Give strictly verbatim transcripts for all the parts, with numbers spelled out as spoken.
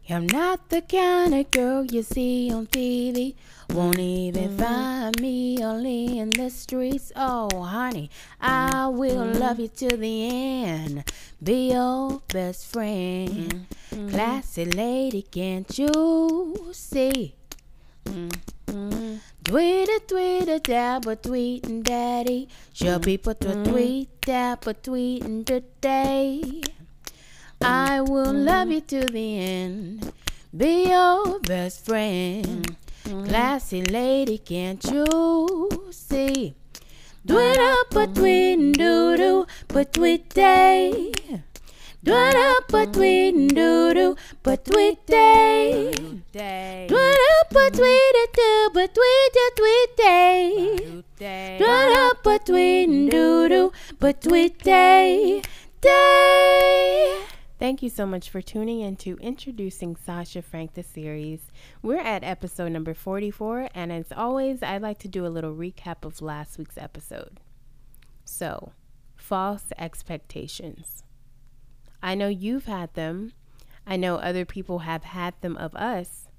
I'm not the kind of girl you see on T V. Won't even mm-hmm. find me only in the streets. Oh, honey, I will mm-hmm. love you to the end. Be your best friend. Mm-hmm. Classy lady, can't you see? Mm-hmm. Tweet a tweet a dabba tweetin' daddy. Show people to mm-hmm. tweet dabba tweetin' today. I will mm-hmm. love you to the end. Be your best friend. Mm-hmm. Classy lady, can't you see? Do it up a tweet and doo doo, but tweet day. Do it up a tweet and doo doo, but tweet day. Do it up a tweet and doo, but tweet a tweet day. Do it up a tweet and doo doo, but tweet day. Day. Thank you so much for tuning in to Introducing Sasha Frank, the series. We're at episode number forty-four, and as always, I'd like to do a little recap of last week's episode. So, false expectations. I know you've had them. I know other people have had them of us.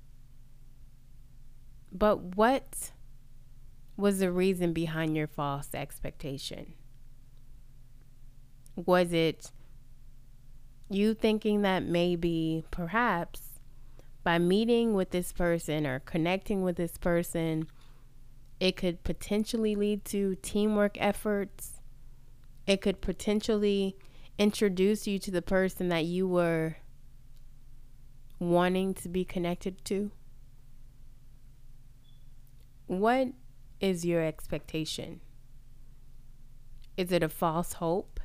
But what was the reason behind your false expectation? Was it you thinking that maybe, perhaps, by meeting with this person or connecting with this person, it could potentially lead to teamwork efforts? It could potentially introduce you to the person that you were wanting to be connected to? What is your expectation? Is it a false hope?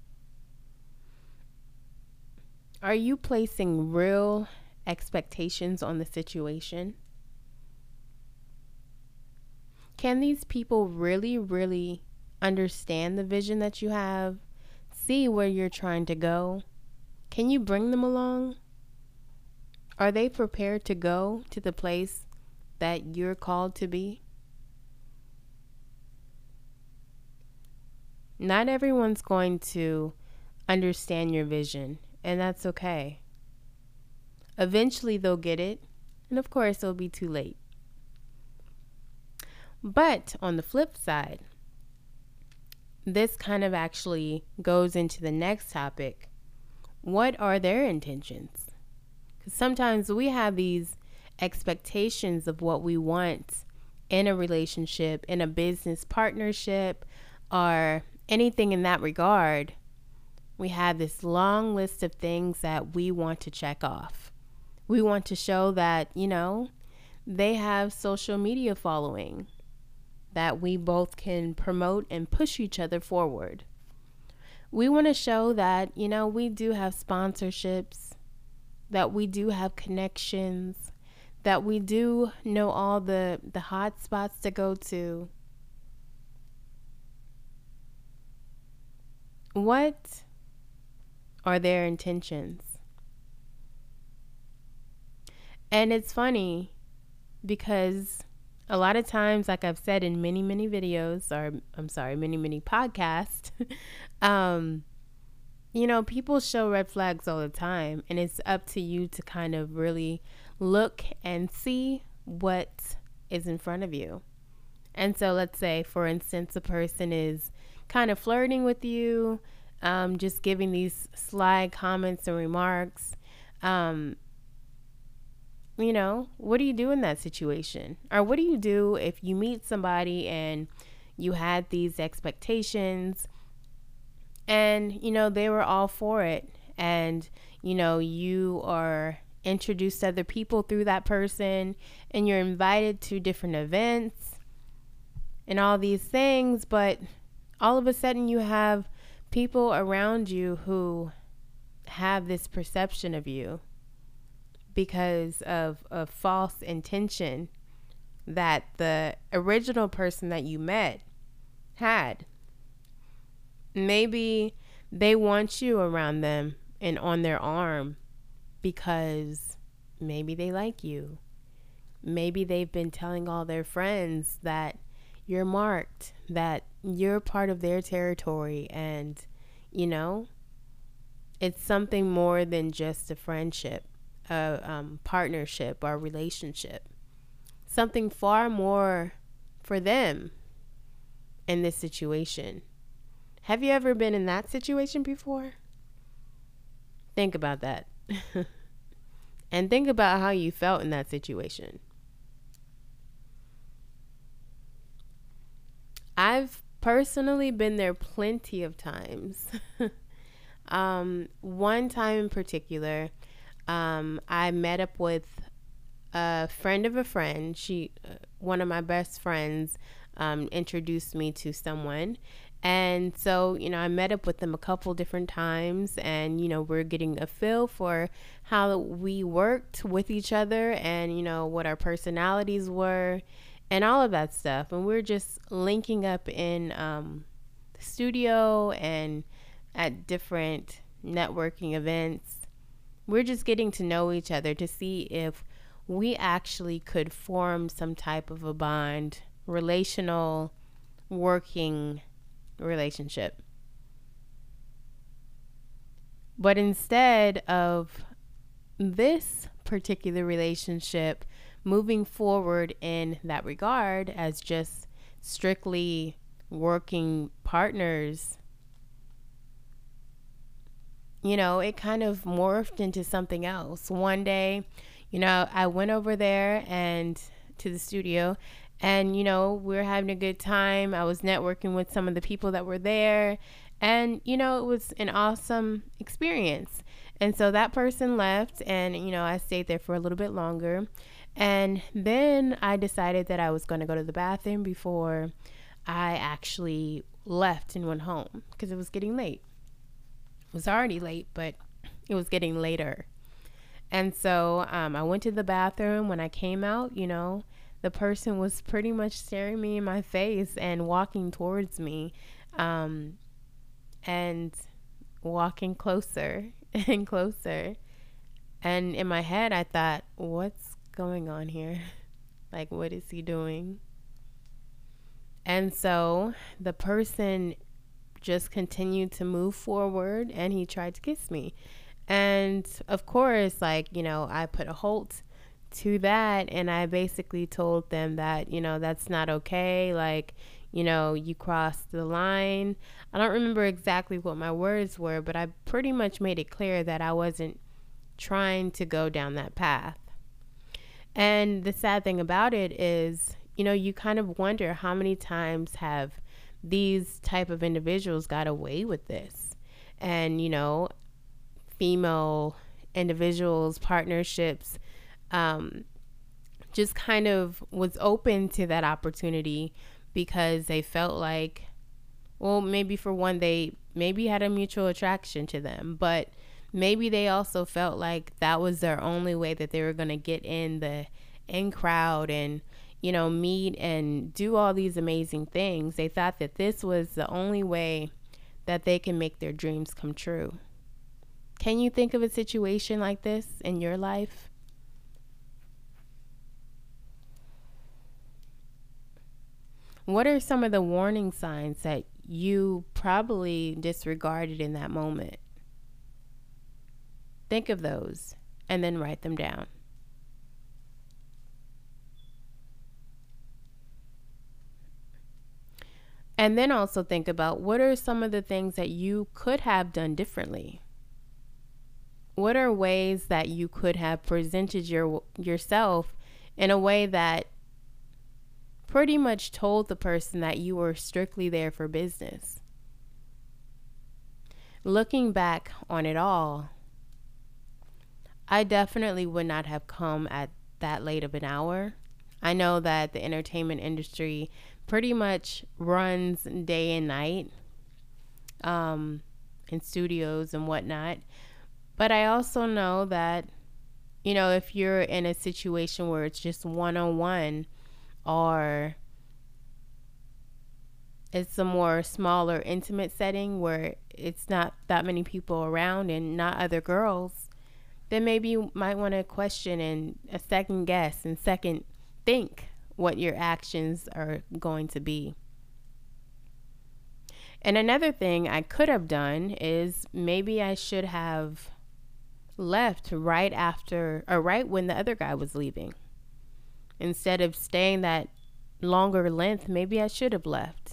Are you placing real expectations on the situation? Can these people really, really understand the vision that you have? See where you're trying to go? Can you bring them along? Are they prepared to go to the place that you're called to be? Not everyone's going to understand your vision. And that's okay. Eventually they'll get it. And of course, it'll be too late. But on the flip side, this kind of actually goes into the next topic. What are their intentions? Because sometimes we have these expectations of what we want in a relationship, in a business partnership, or anything in that regard. We have this long list of things that we want to check off. We want to show that, you know, they have social media following, that we both can promote and push each other forward. We want to show that, you know, we do have sponsorships, that we do have connections, that we do know all the, the hot spots to go to. What are their intentions? And it's funny because a lot of times, like I've said in many, many videos, or I'm sorry, many, many podcasts, um, you know, people show red flags all the time, and it's up to you to kind of really look and see what is in front of you. And so let's say, for instance, a person is kind of flirting with you, um, just giving these sly comments and remarks. Um, you know, what do you do in that situation? Or what do you do if you meet somebody and you had these expectations and, you know, they were all for it, and, you know, you are introduced to other people through that person, and you're invited to different events and all these things, but all of a sudden you have people around you who have this perception of you because of a false intention that the original person that you met had. Maybe they want you around them and on their arm because maybe they like you. Maybe they've been telling all their friends that you're marked, that you're part of their territory, and, you know, it's something more than just a friendship, a um, partnership or relationship, something far more for them in this situation. Have you ever been in that situation before? Think about that. And think about how you felt in that situation. I've personally been there plenty of times. um, one time in particular, um, I met up with a friend of a friend. She, uh, one of my best friends, um, introduced me to someone. And so, you know, I met up with them a couple different times, and, you know, we're getting a feel for how we worked with each other and, you know, what our personalities were and all of that stuff. And we're just linking up in um, the studio and at different networking events. We're just getting to know each other to see if we actually could form some type of a bond, relational, working relationship. But instead of this particular relationship moving forward in that regard as just strictly working partners, you know, it kind of morphed into something else. One day, you know, I went over there and to the studio, and, you know, we were having a good time. I was networking with some of the people that were there, and, you know, it was an awesome experience. And so that person left, and, you know, I stayed there for a little bit longer. And then I decided that I was going to go to the bathroom before I actually left and went home because it was getting late. It was already late, but it was getting later. And so um, I went to the bathroom. When I came out, you know, the person was pretty much staring me in my face and walking towards me, um, and walking closer and closer. And in my head, I thought, what's going on here? Like, what is he doing? And so the person just continued to move forward, and he tried to kiss me. And of course, like, you know, I put a halt to that, and I basically told them that, you know, that's not okay. Like, you know, you crossed the line. I don't remember exactly what my words were, but I pretty much made it clear that I wasn't trying to go down that path. And the sad thing about it is, you know, you kind of wonder how many times have these type of individuals got away with this. And, you know, female individuals, partnerships, um, just kind of was open to that opportunity because they felt like, well, maybe for one, they maybe had a mutual attraction to them, but maybe they also felt like that was their only way that they were going to get in the in crowd and, you know, meet and do all these amazing things. They thought that this was the only way that they can make their dreams come true. Can you think of a situation like this in your life? What are some of the warning signs that you probably disregarded in that moment? Think of those and then write them down. And then also think about what are some of the things that you could have done differently? What are ways that you could have presented your yourself in a way that pretty much told the person that you were strictly there for business? Looking back on it all, I definitely would not have come at that late of an hour. I know that the entertainment industry pretty much runs day and night, um, in studios and whatnot. But I also know that, you know, if you're in a situation where it's just one-on-one, or it's a more smaller, intimate setting where it's not that many people around and not other girls, then maybe you might want to question and a second guess and second think what your actions are going to be. And another thing I could have done is maybe I should have left right after, or right when the other guy was leaving. Instead of staying that longer length, maybe I should have left.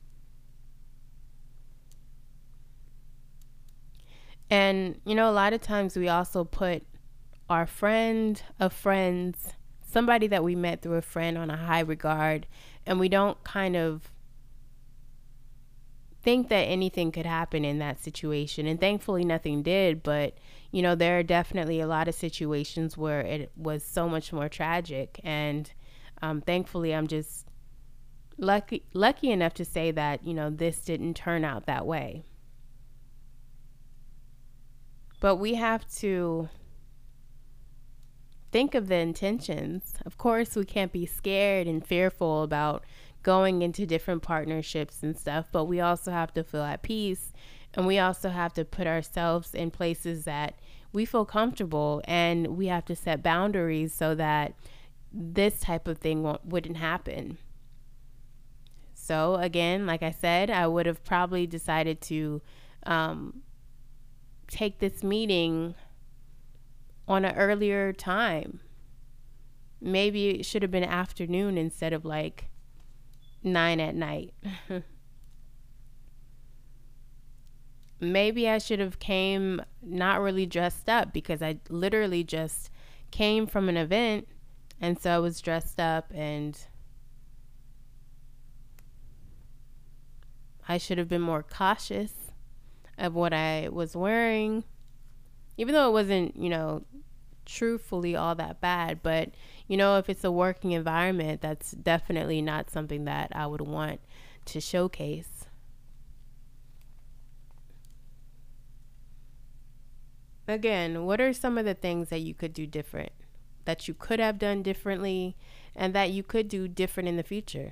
And, you know, a lot of times we also put our friend of friends, somebody that we met through a friend, on a high regard, and we don't kind of think that anything could happen in that situation. And thankfully nothing did, but you know, there are definitely a lot of situations where it was so much more tragic. And um, thankfully I'm just lucky lucky enough to say that, you know, this didn't turn out that way. But we have to think of the intentions. Of course, we can't be scared and fearful about going into different partnerships and stuff, but we also have to feel at peace, and we also have to put ourselves in places that we feel comfortable, and we have to set boundaries so that this type of thing won't, wouldn't happen. So again, like I said, I would have probably decided to um, take this meeting on an earlier time. Maybe it should have been afternoon instead of like nine at night. Maybe I should have came not really dressed up, because I literally just came from an event, and so I was dressed up, and I should have been more cautious of what I was wearing, even though it wasn't, you know, truthfully all that bad. But you know, if it's a working environment, that's definitely not something that I would want to showcase. Again, what are some of the things that you could do different, that you could have done differently, and that you could do different in the future?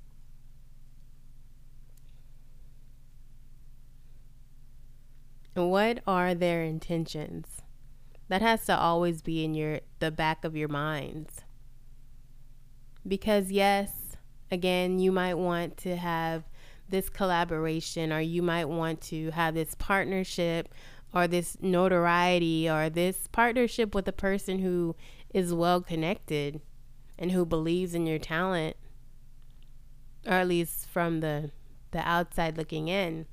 And what are their intentions? That has to always be in your the back of your minds. Because yes, again, you might want to have this collaboration, or you might want to have this partnership, or this notoriety, or this partnership with a person who is well connected and who believes in your talent, or at least from the the outside looking in.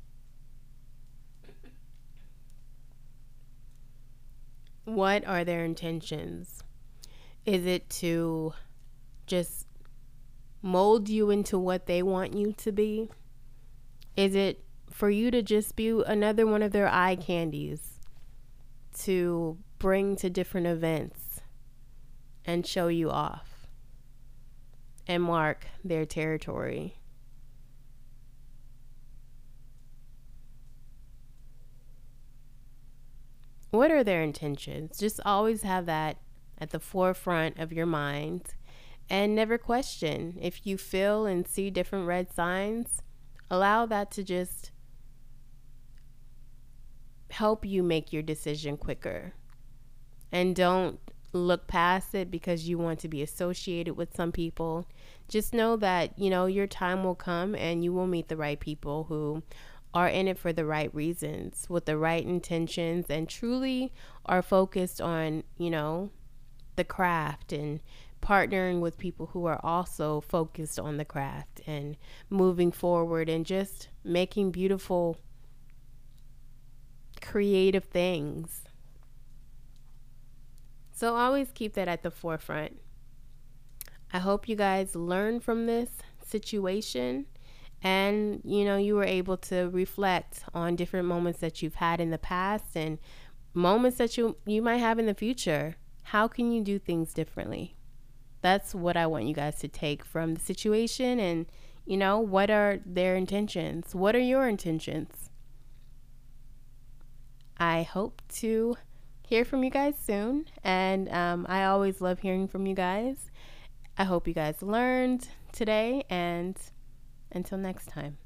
What are their intentions? Is it to just mold you into what they want you to be? Is it for you to just be another one of their eye candies to bring to different events and show you off and mark their territory? What are their intentions? Just always have that at the forefront of your mind, and never question. If you feel and see different red signs, allow that to just help you make your decision quicker. And don't look past it because you want to be associated with some people. Just know that, you know, your time will come and you will meet the right people who are in it for the right reasons, with the right intentions, and truly are focused on, you know, the craft, and partnering with people who are also focused on the craft and moving forward and just making beautiful, creative things. So always keep that at the forefront. I hope you guys learn from this situation, and you know, you were able to reflect on different moments that you've had in the past and moments that you you might have in the future. How can you do things differently? That's what I want you guys to take from the situation. And you know, what are their intentions? What are your intentions? I hope to hear from you guys soon, and um, I always love hearing from you guys. I hope you guys learned today, and until next time.